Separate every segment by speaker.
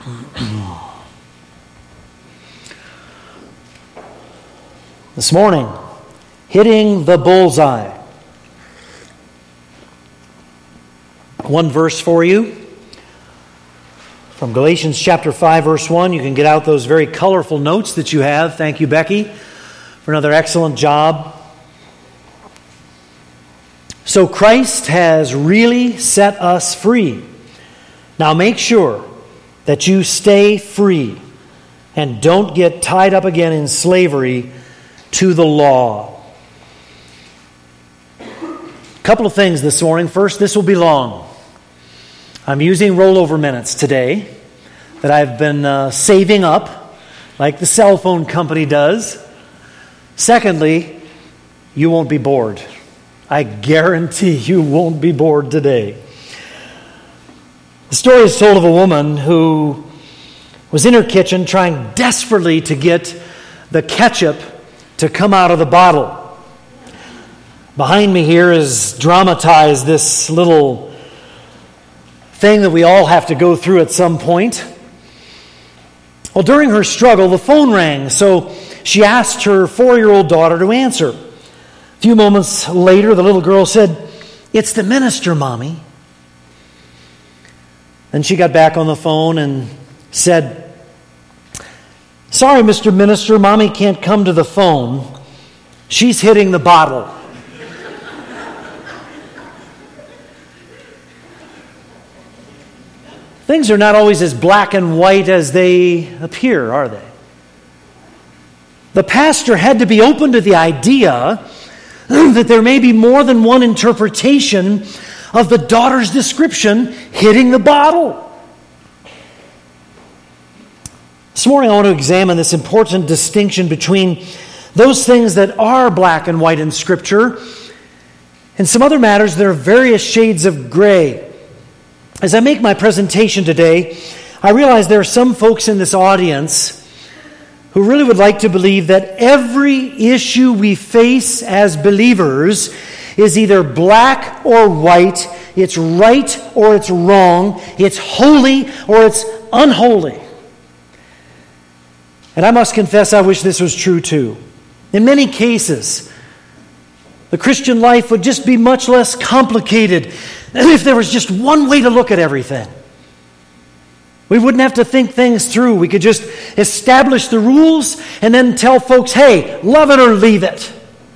Speaker 1: This morning, hitting the bullseye. One verse for you from Galatians chapter 5, verse 1. You can get out those very colorful notes that you have. Thank you, Becky, for another excellent job. So Christ has really set us free. Now make sure that you stay free and don't get tied up again in slavery to the law. A couple of things this morning. First, this will be long. I'm using rollover minutes today that I've been saving up like the cell phone company does. Secondly, you won't be bored. I guarantee you won't be bored today. The story is told of a woman who was in her kitchen trying desperately to get the ketchup to come out of the bottle. Behind me here is dramatized this little thing that we all have to go through at some point. Well, during her struggle, the phone rang, so she asked her 4-year-old daughter to answer. A few moments later, the little girl said, "It's the minister, Mommy." Then she got back on the phone and said, "Sorry, Mr. Minister, Mommy can't come to the phone. She's hitting the bottle." Things are not always as black and white as they appear, are they? The pastor had to be open to the idea that there may be more than one interpretation of the daughter's description, hitting the bottle. This morning I want to examine this important distinction between those things that are black and white in Scripture and some other matters that are various shades of gray. As I make my presentation today, I realize there are some folks in this audience who really would like to believe that every issue we face as believers is either black or white, it's right or it's wrong, it's holy or it's unholy. And I must confess, I wish this was true too. In many cases, the Christian life would just be much less complicated if there was just one way to look at everything. We wouldn't have to think things through. We could just establish the rules and then tell folks, hey, love it or leave it.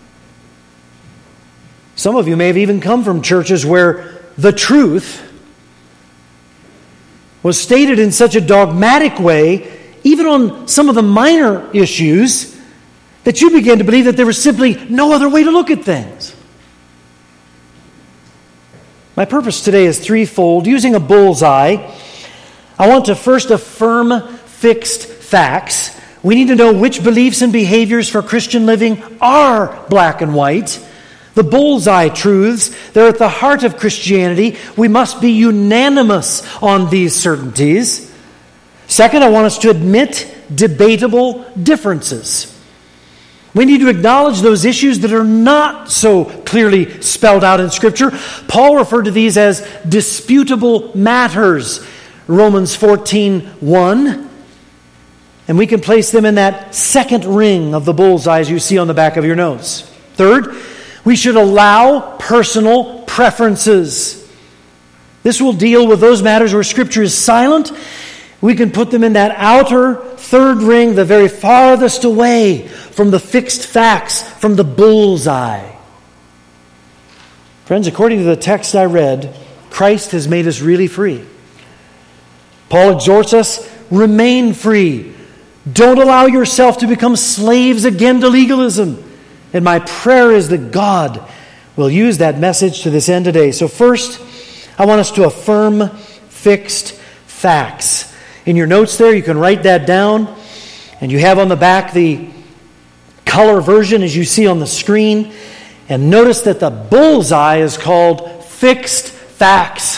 Speaker 1: Some of you may have even come from churches where the truth was stated in such a dogmatic way, even on some of the minor issues, that you began to believe that there was simply no other way to look at things. My purpose today is threefold. Using a bullseye, I want to first affirm fixed facts. We need to know which beliefs and behaviors for Christian living are black and white. The bullseye truths, they're at the heart of Christianity. We must be unanimous on these certainties. Second, I want us to admit debatable differences. We need to acknowledge those issues that are not so clearly spelled out in Scripture. Paul referred to these as disputable matters. Romans 14:1. And we can place them in that second ring of the bullseye as you see on the back of your notes. Third, we should allow personal preferences. This will deal with those matters where Scripture is silent. We can put them in that outer third ring, the very farthest away from the fixed facts, from the bullseye. Friends, according to the text I read, Christ has made us really free. Paul exhorts us, remain free. Don't allow yourself to become slaves again to legalism. And my prayer is that God will use that message to this end today. So first, I want us to affirm fixed facts. In your notes there, you can write that down. And you have on the back the color version as you see on the screen. And notice that the bullseye is called fixed facts.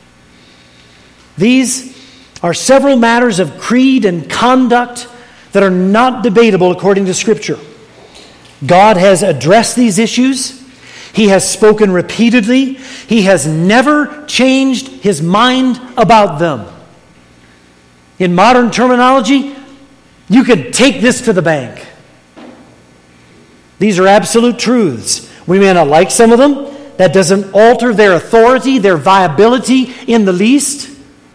Speaker 1: These are several matters of creed and conduct that are not debatable according to Scripture. God has addressed these issues. He has spoken repeatedly. He has never changed His mind about them. In modern terminology, you can take this to the bank. These are absolute truths. We may not like some of them. That doesn't alter their authority, their viability in the least.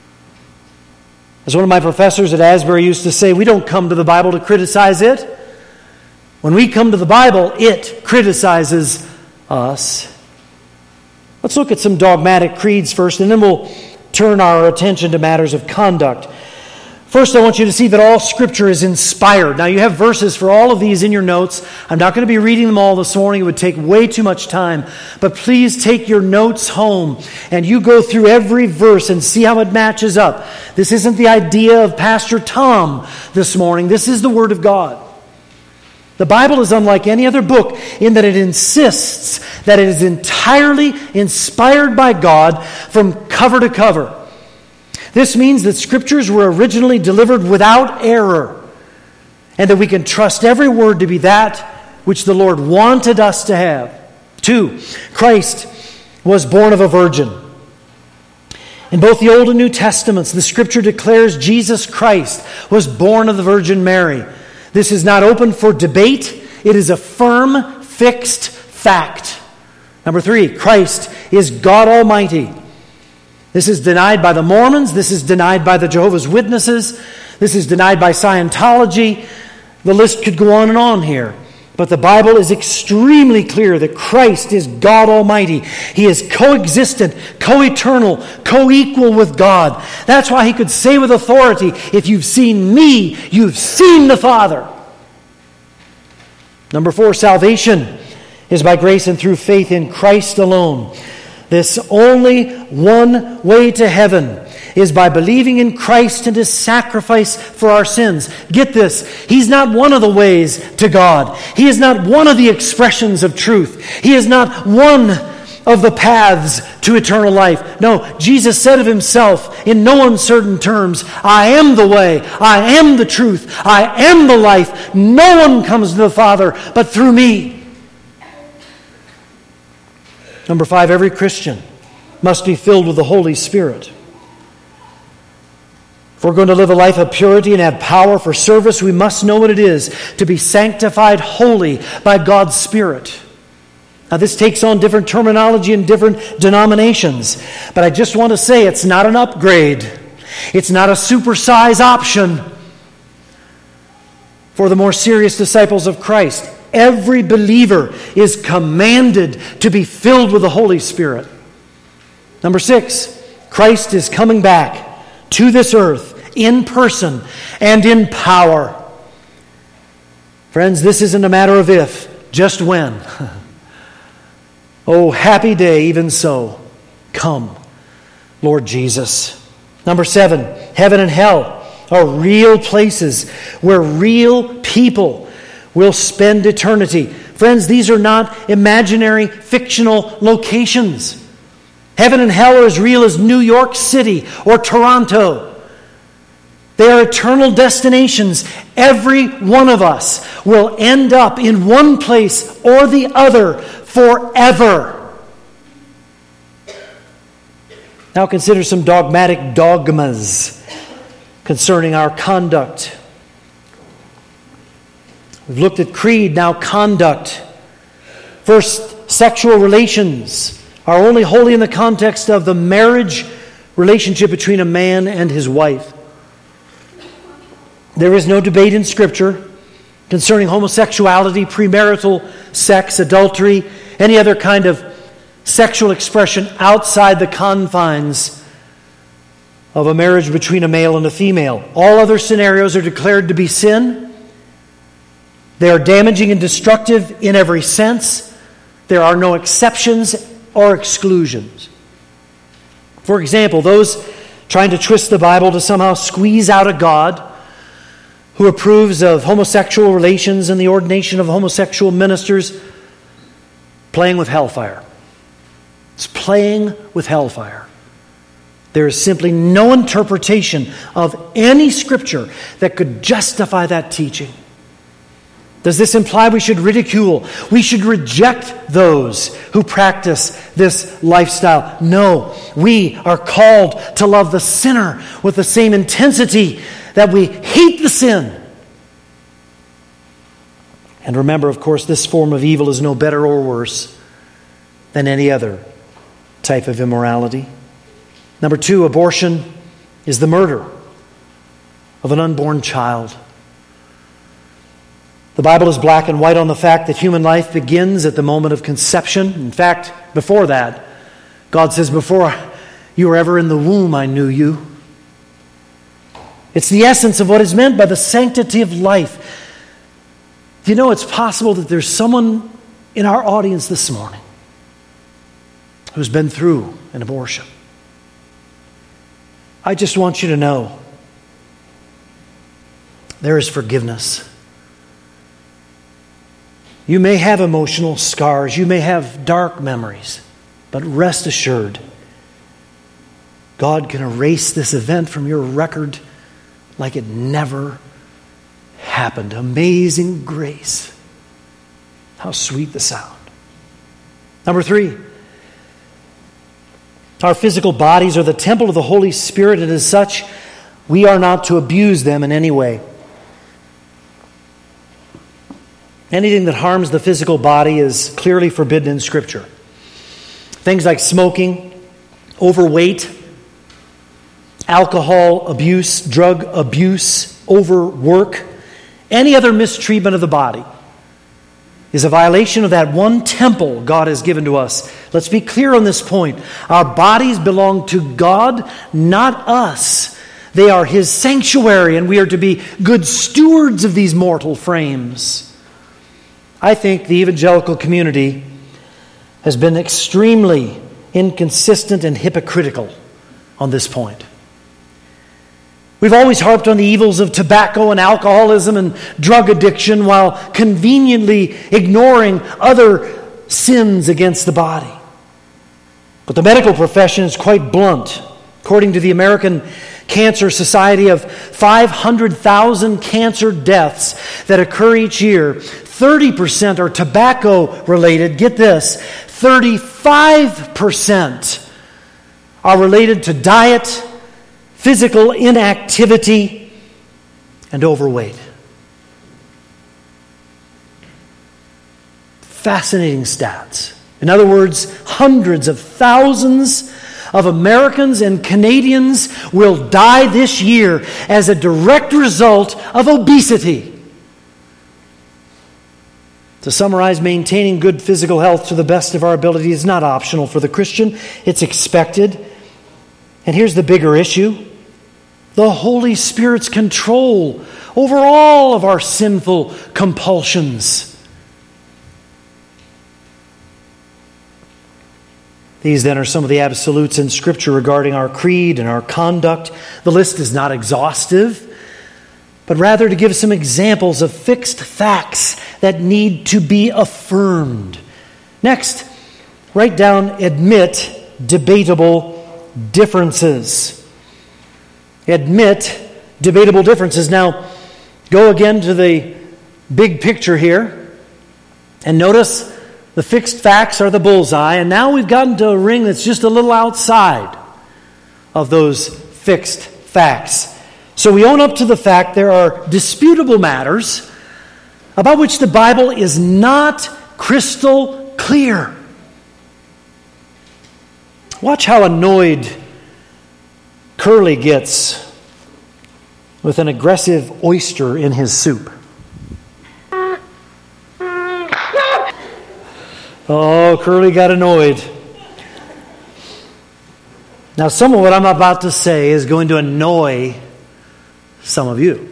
Speaker 1: As one of my professors at Asbury used to say, we don't come to the Bible to criticize it. When we come to the Bible, it criticizes us. Let's look at some dogmatic creeds first, and then we'll turn our attention to matters of conduct. First, I want you to see that all Scripture is inspired. Now, you have verses for all of these in your notes. I'm not going to be reading them all this morning. It would take way too much time. But please take your notes home and you go through every verse and see how it matches up. This isn't the idea of Pastor Tom this morning. This is the Word of God. The Bible is unlike any other book in that it insists that it is entirely inspired by God from cover to cover. This means that Scriptures were originally delivered without error, and that we can trust every word to be that which the Lord wanted us to have. 2, Christ was born of a virgin. In both the Old and New Testaments, the Scripture declares Jesus Christ was born of the Virgin Mary. This is not open for debate. It is a firm, fixed fact. Number 3, Christ is God Almighty. This is denied by the Mormons. This is denied by the Jehovah's Witnesses. This is denied by Scientology. The list could go on and on here. But the Bible is extremely clear that Christ is God Almighty. He is coexistent, co-eternal, co-equal with God. That's why he could say with authority, if you've seen me, you've seen the Father. Number 4, salvation is by grace and through faith in Christ alone. This only one way to heaven is by believing in Christ and His sacrifice for our sins. Get this, He's not one of the ways to God. He is not one of the expressions of truth. He is not one of the paths to eternal life. No, Jesus said of Himself in no uncertain terms, I am the way, I am the truth, I am the life. No one comes to the Father but through me. Number 5, every Christian must be filled with the Holy Spirit. If we're going to live a life of purity and have power for service, we must know what it is to be sanctified wholly by God's Spirit. Now, this takes on different terminology in different denominations, but I just want to say it's not an upgrade. It's not a supersize option for the more serious disciples of Christ. Every believer is commanded to be filled with the Holy Spirit. Number 6, Christ is coming back to this earth in person and in power. Friends, this isn't a matter of if, just when. Oh, happy day, even so. Come, Lord Jesus. Number 7, heaven and hell are real places where real people will spend eternity. Friends, these are not imaginary, fictional locations. Heaven and hell are as real as New York City or Toronto. They are eternal destinations. Every one of us will end up in one place or the other forever. Now consider some dogmatic dogmas concerning our conduct. We've looked at creed, now conduct. First, sexual relations are only holy in the context of the marriage relationship between a man and his wife. There is no debate in Scripture concerning homosexuality, premarital sex, adultery, any other kind of sexual expression outside the confines of a marriage between a male and a female. All other scenarios are declared to be sin. They are damaging and destructive in every sense. There are no exceptions or exclusions. For example, those trying to twist the Bible to somehow squeeze out a God who approves of homosexual relations and the ordination of homosexual ministers, playing with hellfire. It's playing with hellfire. There is simply no interpretation of any Scripture that could justify that teaching. Does this imply we should ridicule? We should reject those who practice this lifestyle? No, we are called to love the sinner with the same intensity that we hate the sin. And remember, of course, this form of evil is no better or worse than any other type of immorality. Number 2, abortion is the murder of an unborn child. The Bible is black and white on the fact that human life begins at the moment of conception. In fact, before that, God says, before you were ever in the womb, I knew you. It's the essence of what is meant by the sanctity of life. Do you know it's possible that there's someone in our audience this morning who's been through an abortion? I just want you to know there is forgiveness. You may have emotional scars, you may have dark memories, but rest assured, God can erase this event from your record like it never happened. Amazing grace. How sweet the sound. Number 3, our physical bodies are the temple of the Holy Spirit, and as such, we are not to abuse them in any way. Anything that harms the physical body is clearly forbidden in Scripture. Things like smoking, overweight, alcohol abuse, drug abuse, overwork, any other mistreatment of the body is a violation of that one temple God has given to us. Let's be clear on this point. Our bodies belong to God, not us. They are His sanctuary, and we are to be good stewards of these mortal frames. I think the evangelical community has been extremely inconsistent and hypocritical on this point. We've always harped on the evils of tobacco and alcoholism and drug addiction while conveniently ignoring other sins against the body. But the medical profession is quite blunt. According to the American Cancer Society, of 500,000 cancer deaths that occur each year, 30% are tobacco-related. Get this, 35% are related to diet, physical inactivity, and overweight. Fascinating stats. In other words, hundreds of thousands of Americans and Canadians will die this year as a direct result of obesity. To summarize, maintaining good physical health to the best of our ability is not optional for the Christian. It's expected. And here's the bigger issue: the Holy Spirit's control over all of our sinful compulsions. These then are some of the absolutes in Scripture regarding our creed and our conduct. The list is not exhaustive, but rather to give some examples of fixed facts that need to be affirmed. Next, write down admit debatable differences. Admit debatable differences. Now, go again to the big picture here and notice the fixed facts are the bullseye, and now we've gotten to a ring that's just a little outside of those fixed facts. So we own up to the fact there are disputable matters about which the Bible is not crystal clear. Watch how annoyed Curly gets with an aggressive oyster in his soup. Oh, Curly got annoyed. Now, some of what I'm about to say is going to annoy some of you.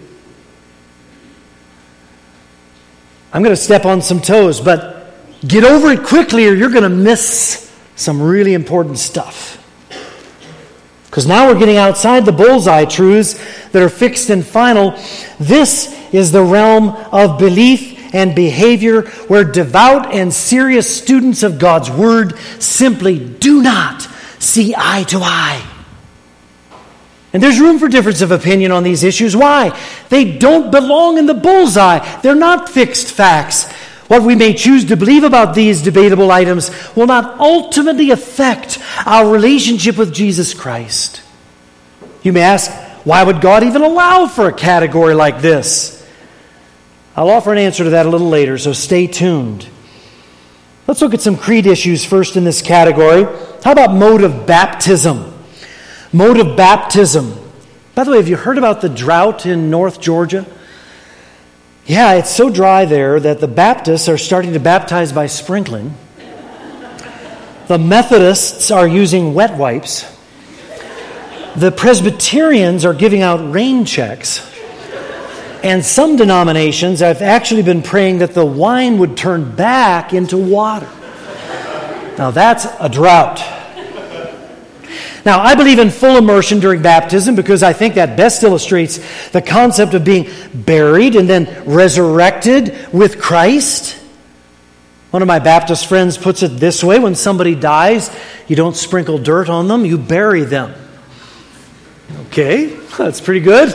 Speaker 1: I'm going to step on some toes, but get over it quickly or you're going to miss some really important stuff. Because now we're getting outside the bullseye truths that are fixed and final. This is the realm of belief and behavior where devout and serious students of God's Word simply do not see eye to eye. And there's room for difference of opinion on these issues. Why? They don't belong in the bullseye. They're not fixed facts. What we may choose to believe about these debatable items will not ultimately affect our relationship with Jesus Christ. You may ask, why would God even allow for a category like this? I'll offer an answer to that a little later, so stay tuned. Let's look at some creed issues first in this category. How about mode of baptism? Mode of baptism. By the way, have you heard about the drought in North Georgia? Yeah, it's so dry there that the Baptists are starting to baptize by sprinkling. The Methodists are using wet wipes. The Presbyterians are giving out rain checks. And some denominations have actually been praying that the wine would turn back into water. Now that's a drought. Now, I believe in full immersion during baptism because I think that best illustrates the concept of being buried and then resurrected with Christ. One of my Baptist friends puts it this way: when somebody dies, you don't sprinkle dirt on them, you bury them. Okay, that's pretty good.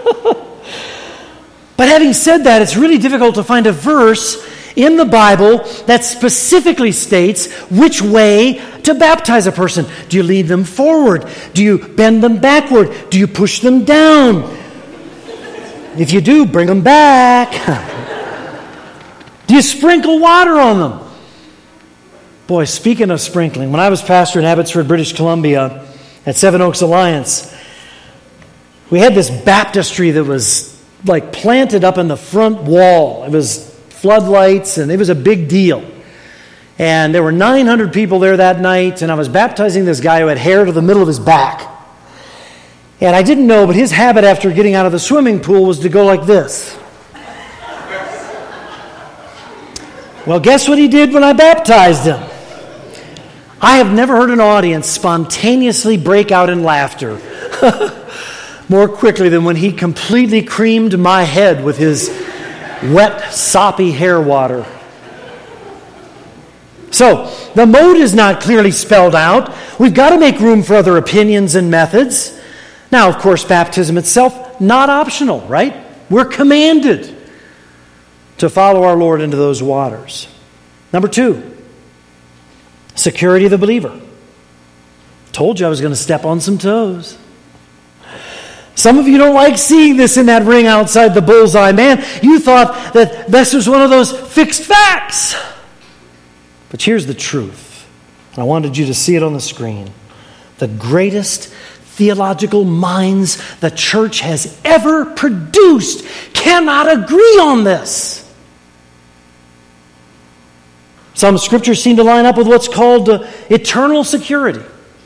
Speaker 1: But having said that, it's really difficult to find a verse in the Bible that specifically states which way to baptize a person. Do you lead them forward? Do you bend them backward? Do you push them down? If you do, bring them back. Do you sprinkle water on them? Boy, speaking of sprinkling, when I was pastor in Abbotsford, British Columbia, at Seven Oaks Alliance, we had this baptistry that was like planted up in the front wall. It was floodlights, and it was a big deal. And there were 900 people there that night, and I was baptizing this guy who had hair to the middle of his back. And I didn't know, but his habit after getting out of the swimming pool was to go like this. Well, guess what he did when I baptized him? I have never heard an audience spontaneously break out in laughter more quickly than when he completely creamed my head with his wet, soppy hair water. So, the mode is not clearly spelled out. We've got to make room for other opinions and methods. Now, of course, baptism itself, not optional, right? We're commanded to follow our Lord into those waters. Number 2, security of the believer. Told you I was going to step on some toes. Some of you don't like seeing this in that ring outside the bullseye. Man, you thought that this was one of those fixed facts. But here's the truth. I wanted you to see it on the screen. The greatest theological minds the church has ever produced cannot agree on this. Some scriptures seem to line up with what's called eternal security.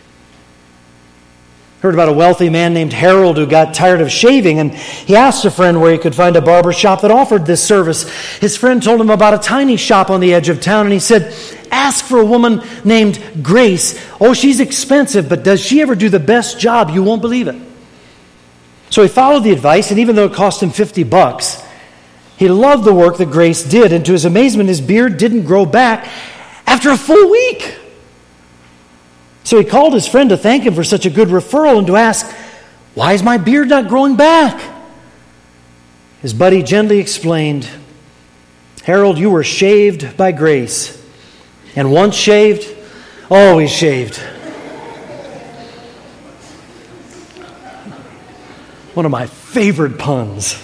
Speaker 1: Heard about a wealthy man named Harold who got tired of shaving, and he asked a friend where he could find a barber shop that offered this service. His friend told him about a tiny shop on the edge of town, and he said, ask for a woman named Grace. Oh, she's expensive, but does she ever do the best job? You won't believe it. So he followed the advice, and even though it cost him $50, he loved the work that Grace did, and to his amazement, his beard didn't grow back after a full week. So he called his friend to thank him for such a good referral and to ask, why is my beard not growing back? His buddy gently explained, Harold, you were shaved by Grace. And once shaved, always shaved. One of my favorite puns.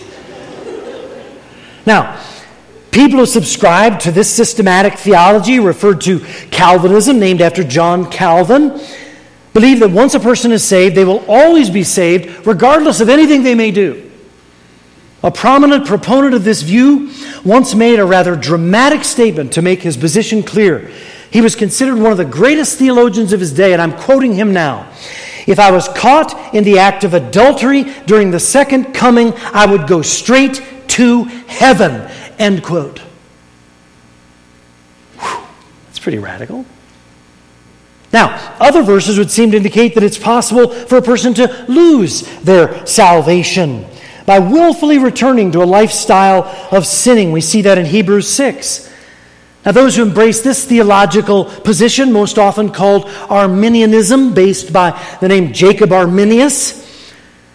Speaker 1: Now, people who subscribe to this systematic theology, referred to Calvinism, named after John Calvin, believe that once a person is saved, they will always be saved, regardless of anything they may do. A prominent proponent of this view once made a rather dramatic statement to make his position clear. He was considered one of the greatest theologians of his day, and I'm quoting him now. If I was caught in the act of adultery during the second coming, I would go straight to heaven. End quote. Whew, that's pretty radical. Now, other verses would seem to indicate that it's possible for a person to lose their salvation by willfully returning to a lifestyle of sinning. We see that in Hebrews 6. Now, those who embrace this theological position, most often called Arminianism, based by the name Jacob Arminius,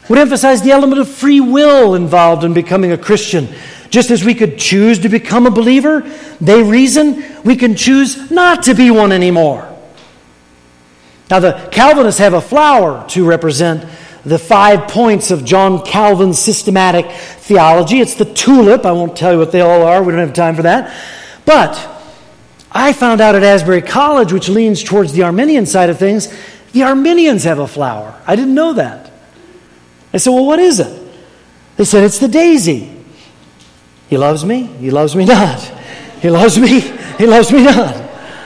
Speaker 1: would emphasize the element of free will involved in becoming a Christian. Just as we could choose to become a believer, they reason we can choose not to be one anymore. Now, the Calvinists have a flower to represent the 5 points of John Calvin's systematic theology. It's the tulip. I won't tell you what they all are. We don't have time for that. But I found out at Asbury College, which leans towards the Arminian side of things, the Arminians have a flower. I didn't know that. I said, well, what is it? They said, it's the daisy. He loves me. He loves me not. He loves me. He loves me not.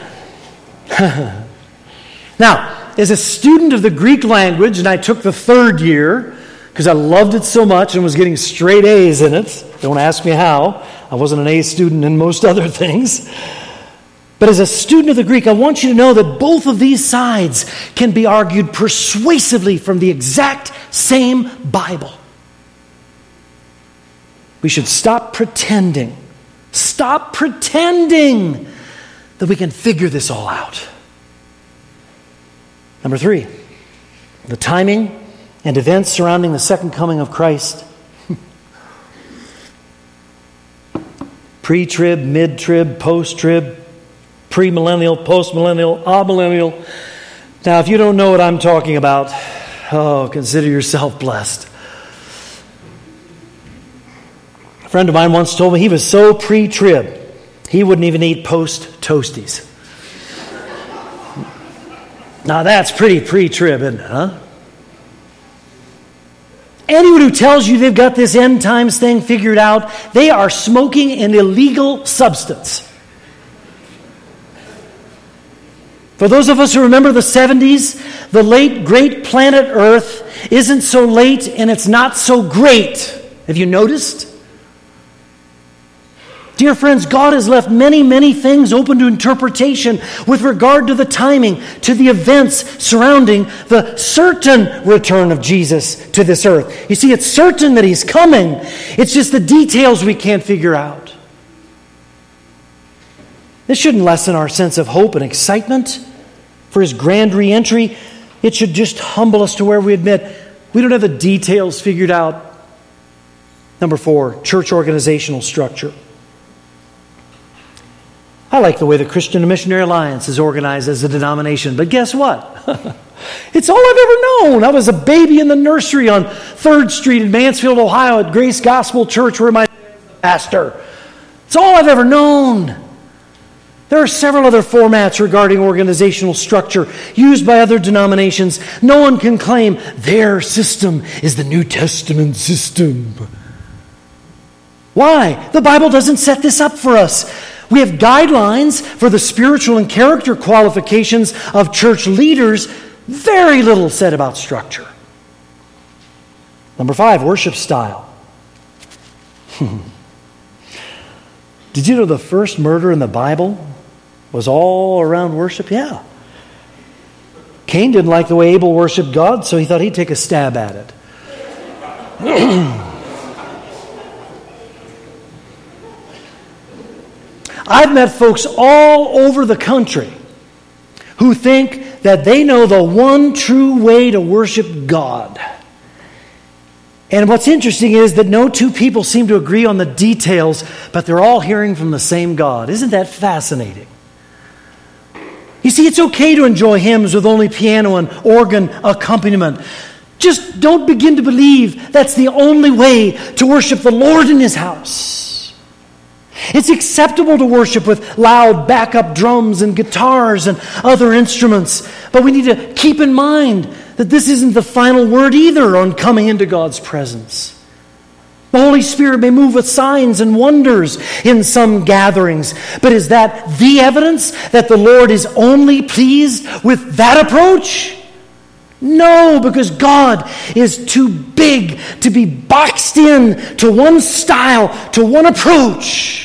Speaker 1: Now, as a student of the Greek language, and I took the 3rd year because I loved it so much and was getting straight A's in it. Don't ask me how. I wasn't an A student in most other things. But as a student of the Greek, I want you to know that both of these sides can be argued persuasively from the exact same Bible. We should stop pretending that we can figure this all out. Number 3, the timing and events surrounding the second coming of Christ. Pre-trib, mid-trib, post-trib, premillennial, postmillennial, amillennial. Now, if you don't know what I'm talking about, consider yourself blessed. A friend of mine once told me he was so pre-trib, he wouldn't even eat post-toasties. Now that's pretty pre-trib, isn't it, huh? Anyone who tells you they've got this end times thing figured out, they are smoking an illegal substance. For those of us who remember the 70s, the late great planet Earth isn't so late and it's not so great. Have you noticed? Dear friends, God has left many, many things open to interpretation with regard to the timing, to the events surrounding the certain return of Jesus to this earth. You see, it's certain that He's coming. It's just the details we can't figure out. This shouldn't lessen our sense of hope and excitement for His grand re-entry. It should just humble us to where we admit we don't have the details figured out. Number 4, church organizational structure. I like the way the Christian Missionary Alliance is organized as a denomination, but guess what? It's all I've ever known. I was a baby in the nursery on 3rd Street in Mansfield, Ohio at Grace Gospel Church where my pastor. It's all I've ever known. There are several other formats regarding organizational structure used by other denominations. No one can claim their system is the New Testament system. Why? The Bible doesn't set this up for us. We have guidelines for the spiritual and character qualifications of church leaders. Very little said about structure. Number 5, worship style. Did you know the first murder in the Bible was all around worship? Yeah. Cain didn't like the way Abel worshiped God, so he thought he'd take a stab at it. I've met folks all over the country who think that they know the one true way to worship God. And what's interesting is that no two people seem to agree on the details, but they're all hearing from the same God. Isn't that fascinating? You see, it's okay to enjoy hymns with only piano and organ accompaniment. Just don't begin to believe that's the only way to worship the Lord in His house. It's acceptable to worship with loud backup drums and guitars and other instruments. But we need to keep in mind that this isn't the final word either on coming into God's presence. The Holy Spirit may move with signs and wonders in some gatherings. But is that the evidence that the Lord is only pleased with that approach? No, because God is too big to be boxed in to one style, to one approach.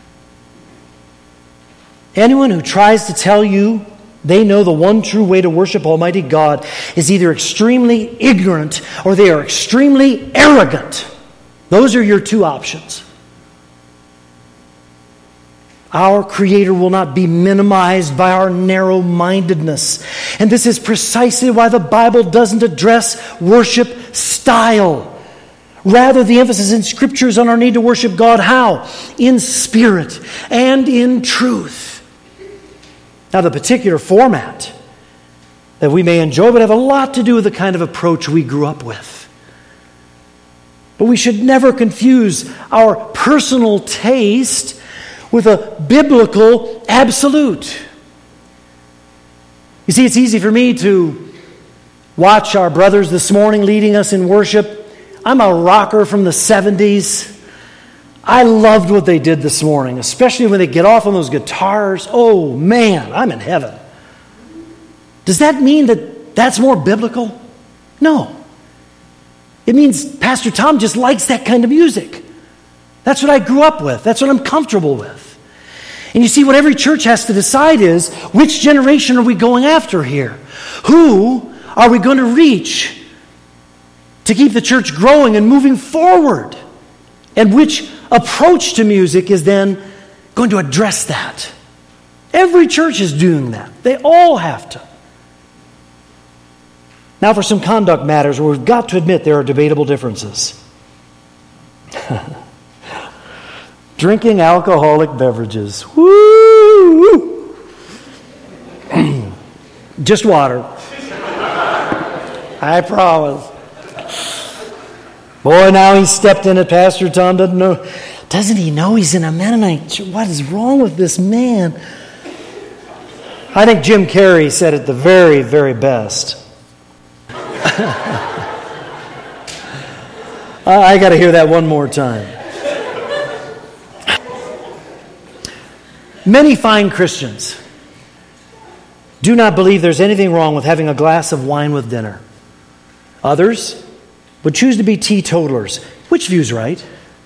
Speaker 1: Anyone who tries to tell you they know the one true way to worship Almighty God is either extremely ignorant or they are extremely arrogant. Those are your 2 options. our Creator will not be minimized by our narrow-mindedness. And this is precisely why the Bible doesn't address worship style. Rather, the emphasis in Scripture is on our need to worship God. How? In spirit and in truth. Now, the particular format that we may enjoy would have a lot to do with the kind of approach we grew up with. But we should never confuse our personal taste with a biblical absolute. You see, it's easy for me to watch our brothers this morning leading us in worship. I'm a rocker from the 70s. I loved what they did this morning, especially when they get off on those guitars. Oh man, I'm in heaven. Does that mean that that's more biblical? No. It means Pastor Tom just likes that kind of music. That's what I grew up with. That's what I'm comfortable with. And you see, what every church has to decide is, which generation are we going after here? Who are we going to reach to keep the church growing and moving forward? And which approach to music is then going to address that? Every church is doing that. They all have to. Now for some conduct matters where we've got to admit there are debatable differences. Drinking alcoholic beverages. Woo! Just water. I promise. Boy, now he's stepped in it. Pastor Tom doesn't know. Doesn't he know he's in a Mennonite church? What is wrong with this man? I think Jim Carrey said it the very, very best. I got to hear that one more time. Many fine Christians do not believe there's anything wrong with having a glass of wine with dinner. Others would choose to be teetotalers. Which view's right?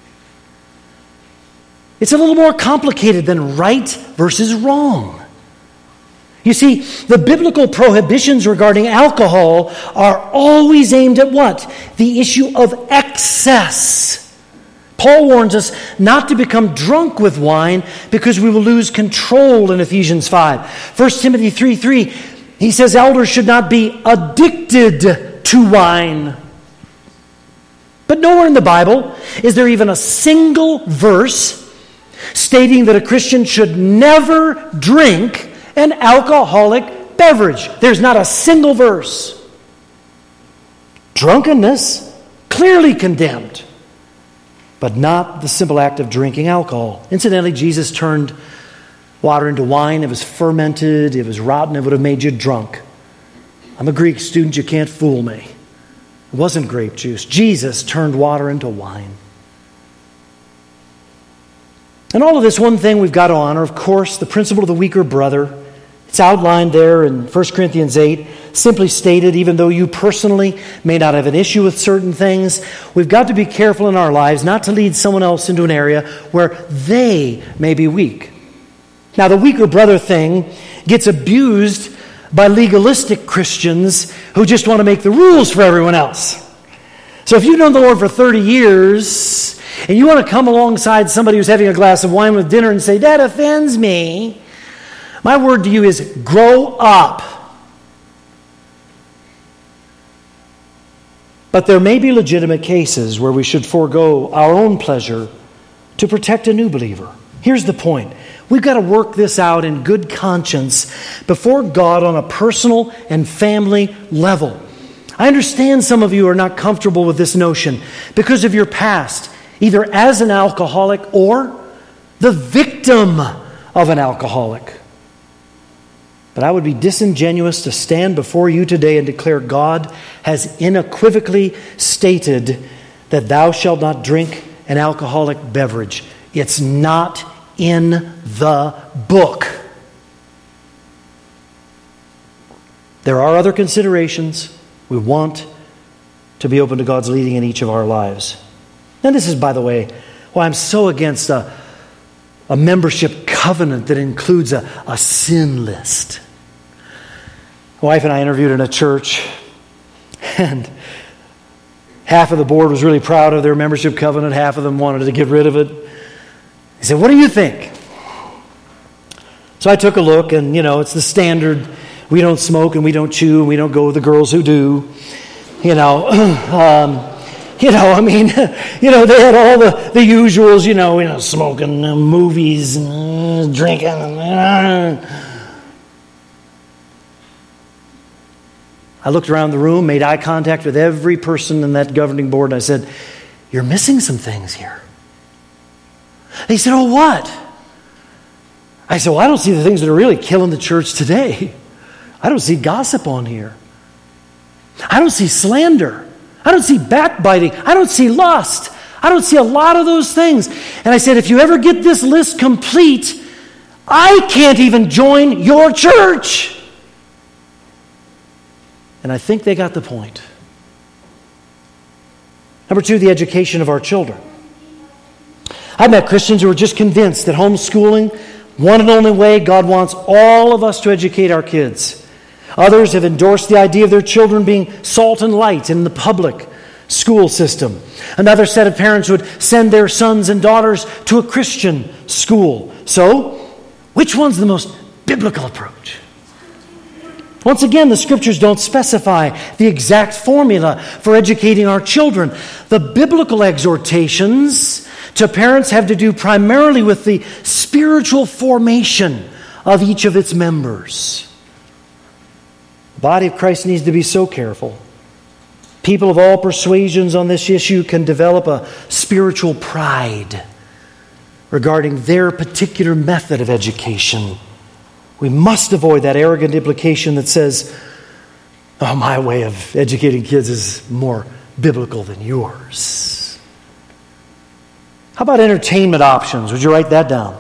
Speaker 1: It's a little more complicated than right versus wrong. You see, the biblical prohibitions regarding alcohol are always aimed at what? The issue of excess. Paul warns us not to become drunk with wine because we will lose control in Ephesians 5. 1 Timothy 3:3, he says elders should not be addicted to wine. But nowhere in the Bible is there even a single verse stating that a Christian should never drink an alcoholic beverage. There's not a single verse. Drunkenness, clearly condemned, but not the simple act of drinking alcohol. Incidentally, Jesus turned water into wine. It was fermented, it was rotten, it would have made you drunk. I'm a Greek student, you can't fool me. It wasn't grape juice. Jesus turned water into wine. And all of this, one thing we've got to honor, of course, the principle of the weaker brother. It's outlined there in 1 Corinthians 8, simply stated, even though you personally may not have an issue with certain things, we've got to be careful in our lives not to lead someone else into an area where they may be weak. Now, the weaker brother thing gets abused by legalistic Christians who just want to make the rules for everyone else. So if you've known the Lord for 30 years and you want to come alongside somebody who's having a glass of wine with dinner and say, that offends me, my word to you is grow up. But there may be legitimate cases where we should forego our own pleasure to protect a new believer. Here's the point. We've got to work this out in good conscience before God on a personal and family level. I understand some of you are not comfortable with this notion because of your past, either as an alcoholic or the victim of an alcoholic. But I would be disingenuous to stand before you today and declare God has unequivocally stated that thou shalt not drink an alcoholic beverage. It's not in the book. There are other considerations. We want to be open to God's leading in each of our lives. And this is, by the way, why I'm so against a membership covenant that includes a sin list. My wife and I interviewed in a church, and half of the board was really proud of their membership covenant. Half of them wanted to get rid of it. He said, what do you think? So I took a look, and, it's the standard. We don't smoke, and we don't chew, and we don't go with the girls who do. They had all the usuals, smoking, movies, drinking. I looked around the room, made eye contact with every person in that governing board, and I said, "You're missing some things here." They said, "Oh, what?" I said, "Well, I don't see the things that are really killing the church today. I don't see gossip on here. I don't see slander. I don't see backbiting. I don't see lust. I don't see a lot of those things." And I said, "If you ever get this list complete, I can't even join your church." And I think they got the point. Number 2, the education of our children. I've met Christians who are just convinced that homeschooling, one and only way God wants all of us to educate our kids. Others have endorsed the idea of their children being salt and light in the public school system. Another set of parents would send their sons and daughters to a Christian school. So, which one's the most biblical approach? Once again, the Scriptures don't specify the exact formula for educating our children. The biblical exhortations to parents have to do primarily with the spiritual formation of each of its members. The body of Christ needs to be so careful. People of all persuasions on this issue can develop a spiritual pride regarding their particular method of education. We must avoid that arrogant implication that says, "Oh, my way of educating kids is more biblical than yours." How about entertainment options? Would you write that down?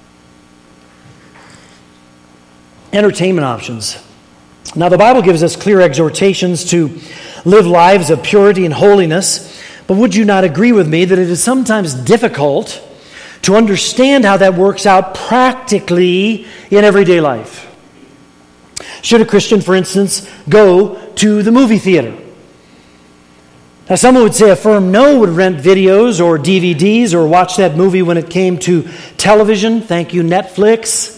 Speaker 1: Entertainment options. Now, the Bible gives us clear exhortations to live lives of purity and holiness, but would you not agree with me that it is sometimes difficult to understand how that works out practically in everyday life? Should a Christian, for instance, go to the movie theater? Now, someone would say a firm no would rent videos or DVDs or watch that movie when it came to television. Thank you, Netflix.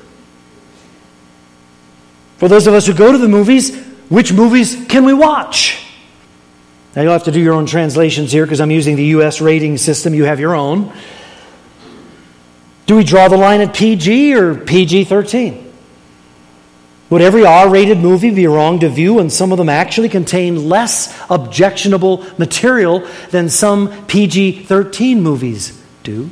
Speaker 1: For those of us who go to the movies, which movies can we watch? Now, you'll have to do your own translations here because I'm using the U.S. rating system. You have your own. Do we draw the line at PG or PG-13? Would every R-rated movie be wrong to view when some of them actually contain less objectionable material than some PG-13 movies do?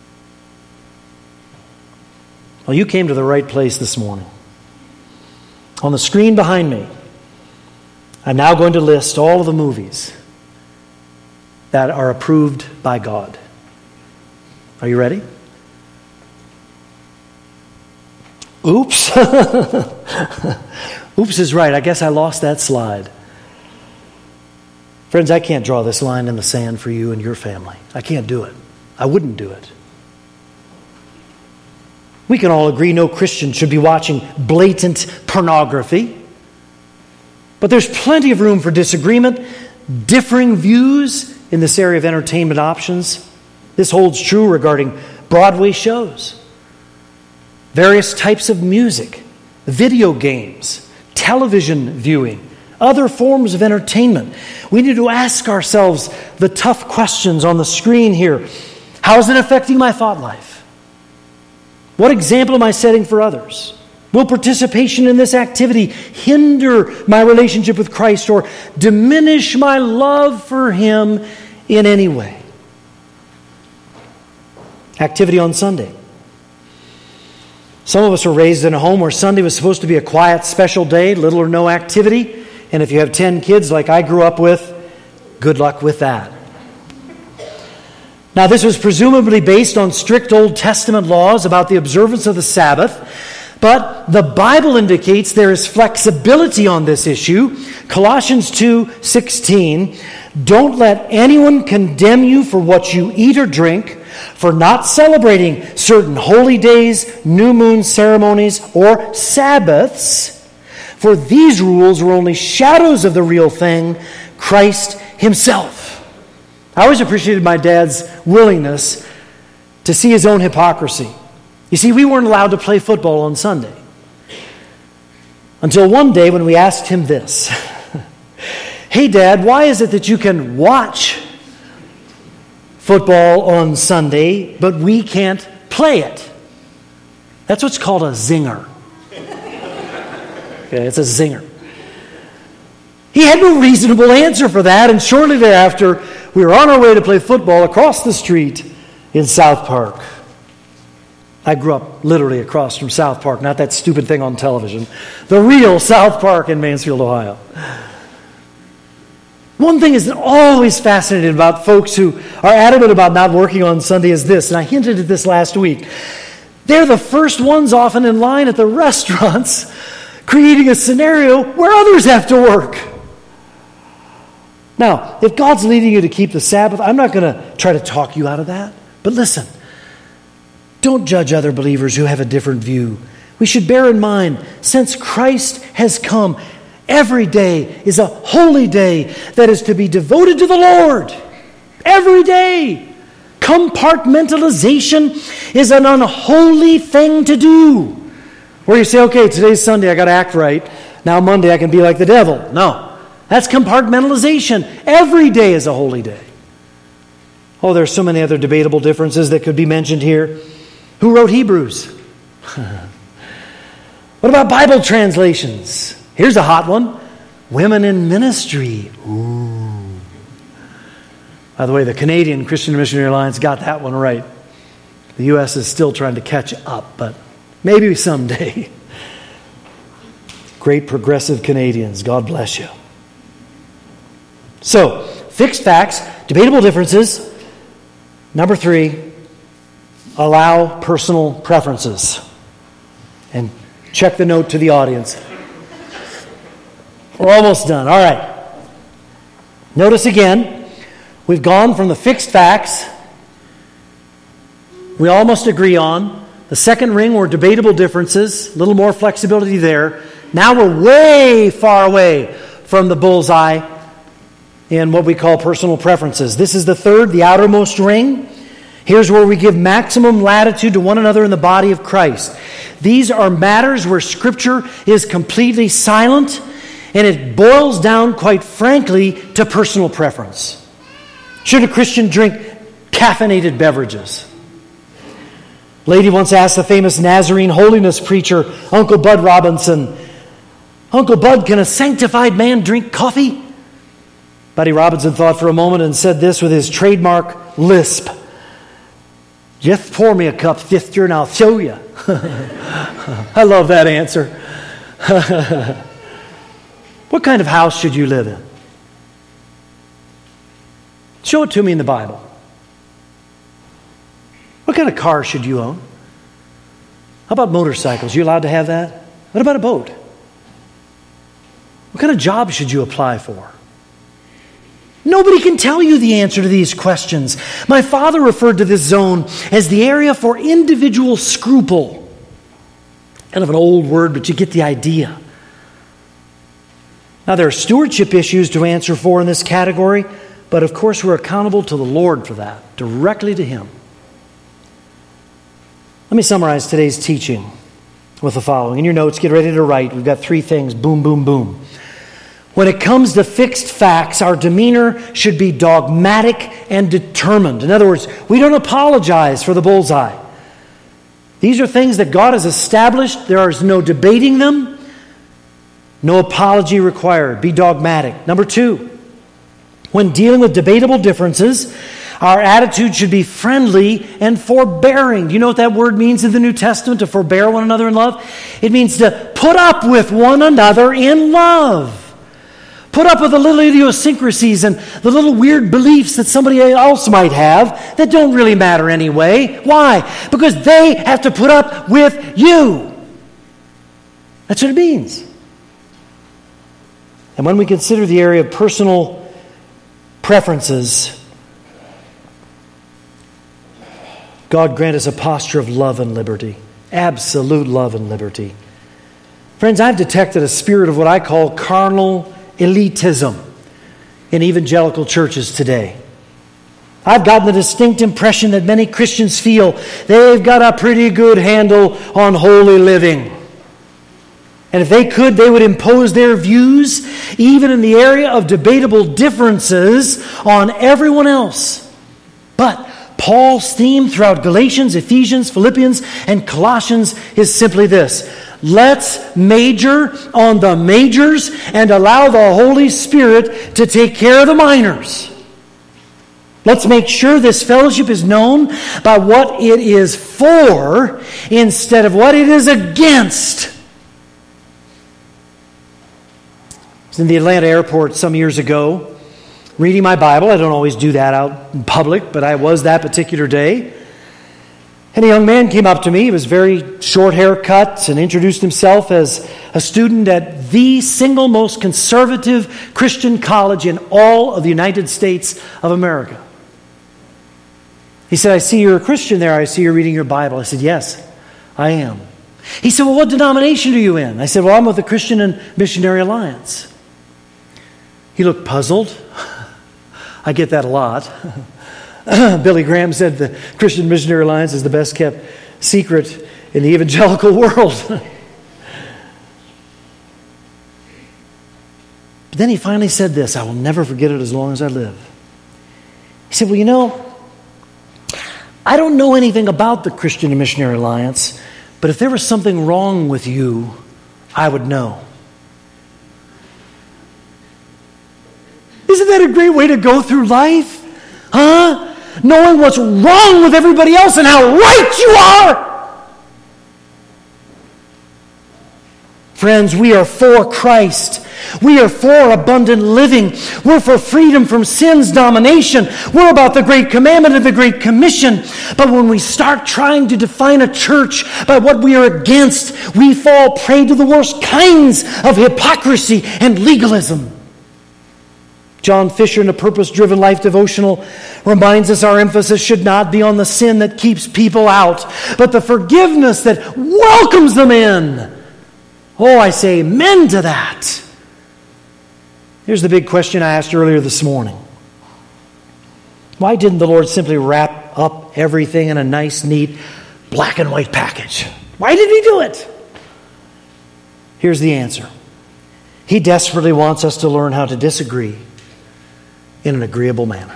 Speaker 1: Well, you came to the right place this morning. On the screen behind me, I'm now going to list all of the movies that are approved by God. Are you ready? Oops. Oops is right. I guess I lost that slide. Friends, I can't draw this line in the sand for you and your family. I can't do it. I wouldn't do it. We can all agree no Christian should be watching blatant pornography. But there's plenty of room for disagreement, differing views in this area of entertainment options. This holds true regarding Broadway shows, various types of music, video games, television viewing, other forms of entertainment. We need to ask ourselves the tough questions on the screen here. How is it affecting my thought life? What example am I setting for others? Will participation in this activity hinder my relationship with Christ or diminish my love for Him in any way? Activity on Sunday. Some of us were raised in a home where Sunday was supposed to be a quiet, special day, little or no activity. And if you have 10 kids like I grew up with, good luck with that. Now, this was presumably based on strict Old Testament laws about the observance of the Sabbath, but the Bible indicates there is flexibility on this issue. Colossians 2:16, "Don't let anyone condemn you for what you eat or drink, for not celebrating certain holy days, new moon ceremonies, or Sabbaths, for these rules were only shadows of the real thing, Christ Himself." I always appreciated my dad's willingness to see his own hypocrisy You see, we weren't allowed to play football on Sunday. Until one day when we asked him this. Hey, Dad, why is it that you can watch football on Sunday, but we can't play it? That's what's called a zinger. Okay, it's a zinger. He had no reasonable answer for that, and shortly thereafter, we were on our way to play football across the street in South Park. I grew up literally across from South Park, not that stupid thing on television. The real South Park in Mansfield, Ohio. One thing is always fascinating about folks who are adamant about not working on Sunday is this, and I hinted at this last week. They're the first ones often in line at the restaurants creating a scenario where others have to work. Now, if God's leading you to keep the Sabbath, I'm not going to try to talk you out of that. But listen, don't judge other believers who have a different view. We should bear in mind, since Christ has come, every day is a holy day that is to be devoted to the Lord. Every day. Compartmentalization is an unholy thing to do. Where you say, okay, today's Sunday, I got to act right. Now Monday, I can be like the devil. No, that's compartmentalization. Every day is a holy day. Oh, there's so many other debatable differences that could be mentioned here. Who wrote Hebrews? What about Bible translations? Here's a hot one. Women in ministry. Ooh. By the way, the Canadian Christian Missionary Alliance got that one right. The U.S. is still trying to catch up, but maybe someday. Great progressive Canadians. God bless you. So, fixed facts, debatable differences. Number 3, allow personal preferences. And check the note to the audience. We're almost done. All right. Notice again, we've gone from the fixed facts we almost agree on. The second ring were debatable differences, a little more flexibility there. Now we're way far away from the bullseye in what we call personal preferences. This is the third, the outermost ring. Here's where we give maximum latitude to one another in the body of Christ. These are matters where Scripture is completely silent, and it boils down, quite frankly, to personal preference. Should a Christian drink caffeinated beverages? Lady once asked the famous Nazarene holiness preacher, Uncle Bud Robinson, Uncle Bud, can a sanctified man drink coffee? Buddy Robinson thought for a moment and said this with his trademark lisp. Just pour me a cup, sister, and I'll show you. I love that answer. What kind of house should you live in? Show it to me in the Bible. What kind of car should you own? How about motorcycles? You allowed to have that? What about a boat? What kind of job should you apply for? Nobody can tell you the answer to these questions. My father referred to this zone as the area for individual scruple. Kind of an old word, but you get the idea. Now, there are stewardship issues to answer for in this category, but of course we're accountable to the Lord for that, directly to Him. Let me summarize today's teaching with the following. In your notes, get ready to write. We've got 3 things. Boom, boom, boom. When it comes to fixed facts, our demeanor should be dogmatic and determined. In other words, we don't apologize for the bullseye. These are things that God has established. There is no debating them. No apology required. Be dogmatic. Number 2, when dealing with debatable differences, our attitude should be friendly and forbearing. Do you know what that word means in the New Testament, to forbear one another in love? It means to put up with one another in love. Put up with the little idiosyncrasies and the little weird beliefs that somebody else might have that don't really matter anyway. Why? Because they have to put up with you. That's what it means. And when we consider the area of personal preferences, God grant us a posture of love and liberty. Absolute love and liberty. Friends, I've detected a spirit of what I call carnal elitism in evangelical churches today. I've gotten the distinct impression that many Christians feel they've got a pretty good handle on holy living. And if they could, they would impose their views, even in the area of debatable differences, on everyone else. But Paul's theme throughout Galatians, Ephesians, Philippians, and Colossians is simply this: let's major on the majors and allow the Holy Spirit to take care of the minors. Let's make sure this fellowship is known by what it is for instead of what it is against. I was in the Atlanta airport some years ago, reading my Bible. I don't always do that out in public, but I was that particular day. And a young man came up to me. He was very short haircut and introduced himself as a student at the single most conservative Christian college in all of the United States of America. He said, "I see you're a Christian there. I see you're reading your Bible." I said, "Yes, I am." He said, "Well, what denomination are you in?" I said, "Well, I'm with the Christian and Missionary Alliance." He looked puzzled. I get that a lot. Billy Graham said the Christian Missionary Alliance is the best kept secret in the evangelical world. But then he finally said this. I will never forget it as long as I live. He said, "Well, you know, I don't know anything about the Christian and Missionary Alliance, but if there was something wrong with you, I would know." Isn't that a great way to go through life? Huh? Knowing what's wrong with everybody else and how right you are. Friends, we are for Christ. We are for abundant living. We're for freedom from sin's domination. We're about the Great Commandment and the Great Commission. But when we start trying to define a church by what we are against, we fall prey to the worst kinds of hypocrisy and legalism. John Fisher in a Purpose-Driven Life devotional reminds us our emphasis should not be on the sin that keeps people out, but the forgiveness that welcomes them in. Oh, I say amen to that. Here's the big question I asked earlier this morning. Why didn't the Lord simply wrap up everything in a nice, neat, black and white package? Why did He do it? Here's the answer. He desperately wants us to learn how to disagree in an agreeable manner.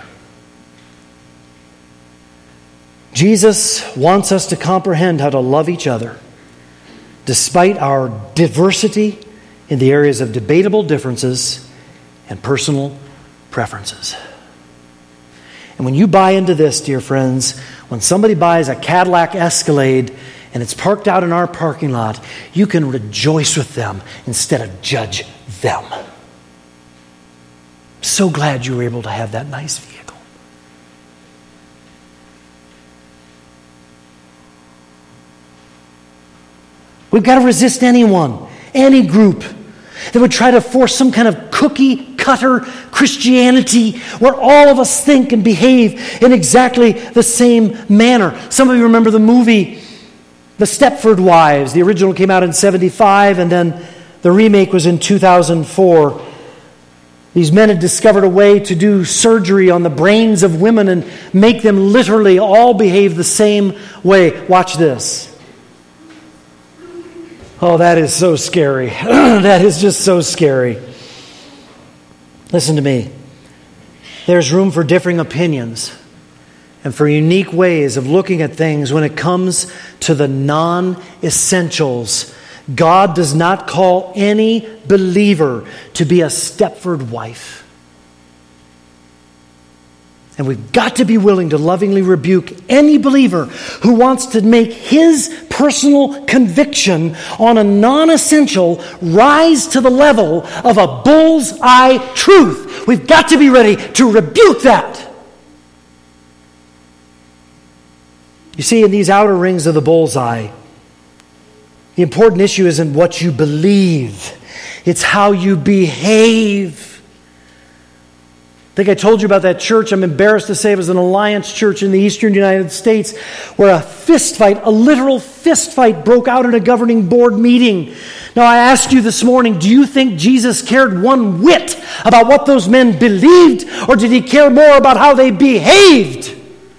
Speaker 1: Jesus wants us to comprehend how to love each other despite our diversity in the areas of debatable differences and personal preferences. And when you buy into this, dear friends, when somebody buys a Cadillac Escalade and it's parked out in our parking lot, you can rejoice with them instead of judge them. So glad you were able to have that nice vehicle. We've got to resist anyone, any group that would try to force some kind of cookie-cutter Christianity where all of us think and behave in exactly the same manner. Some of you remember the movie The Stepford Wives. The original came out in 1975, and then the remake was in 2004. These men had discovered a way to do surgery on the brains of women and make them literally all behave the same way. Watch this. Oh, that is so scary. That is just so scary. Listen to me. There's room for differing opinions and for unique ways of looking at things when it comes to the non-essentials. God does not call any believer to be a Stepford wife. And we've got to be willing to lovingly rebuke any believer who wants to make his personal conviction on a non-essential rise to the level of a bullseye truth. We've got to be ready to rebuke that. You see, in these outer rings of the bullseye, the important issue isn't what you believe. It's how you behave. I think I told you about that church. I'm embarrassed to say it was an Alliance church in the eastern United States where a literal fist fight broke out in a governing board meeting. Now I asked you this morning, do you think Jesus cared one whit about what those men believed, or did he care more about how they behaved?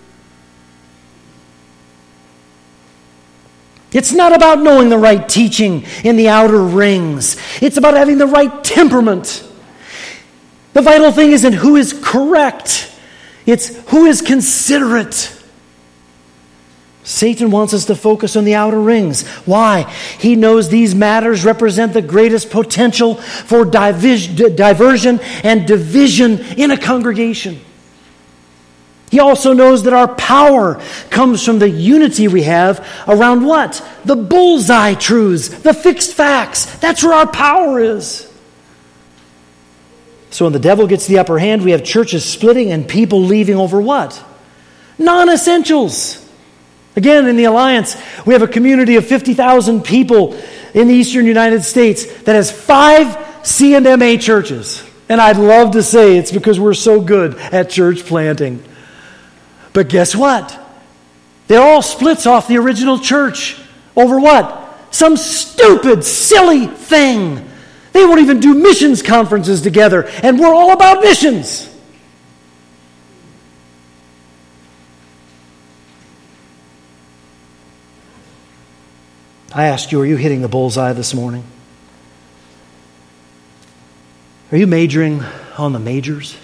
Speaker 1: It's not about knowing the right teaching in the outer rings. It's about having the right temperament. The vital thing isn't who is correct. It's who is considerate. Satan wants us to focus on the outer rings. Why? He knows these matters represent the greatest potential for diversion and division in a congregation. He also knows that our power comes from the unity we have around what? The bullseye truths, the fixed facts. That's where our power is. So when the devil gets the upper hand, we have churches splitting and people leaving over what? Non-essentials. Again, in the Alliance, we have a community of 50,000 people in the eastern United States that has 5 C&MA churches. And I'd love to say it's because we're so good at church planting. But guess what? They're all splits off the original church. Over what? Some stupid, silly thing. They won't even do missions conferences together, and we're all about missions. I asked you, are you hitting the bullseye this morning? Are you majoring on the majors?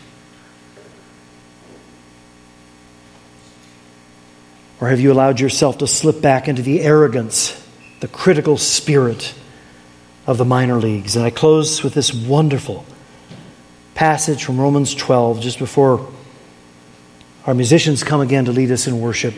Speaker 1: Or have you allowed yourself to slip back into the arrogance, the critical spirit of the minor leagues? And I close with this wonderful passage from Romans 12, just before our musicians come again to lead us in worship.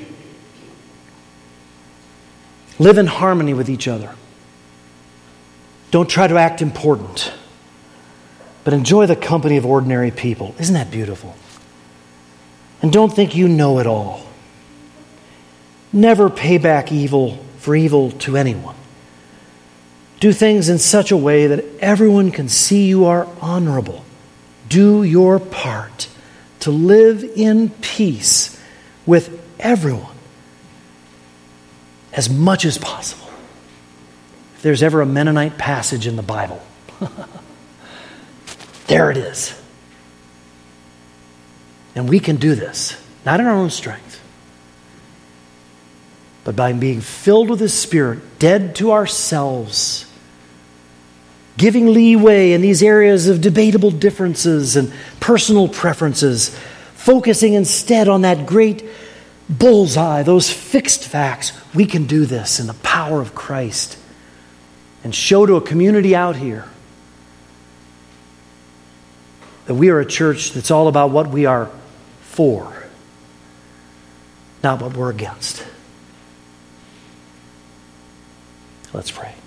Speaker 1: Live in harmony with each other. Don't try to act important, but enjoy the company of ordinary people. Isn't that beautiful? And don't think you know it all. Never pay back evil for evil to anyone. Do things in such a way that everyone can see you are honorable. Do your part to live in peace with everyone as much as possible. If there's ever a Mennonite passage in the Bible, there it is. And we can do this, not in our own strength, but by being filled with His Spirit, dead to ourselves, giving leeway in these areas of debatable differences and personal preferences, focusing instead on that great bullseye, those fixed facts. We can do this in the power of Christ and show to a community out here that we are a church that's all about what we are for, not what we're against. Let's pray.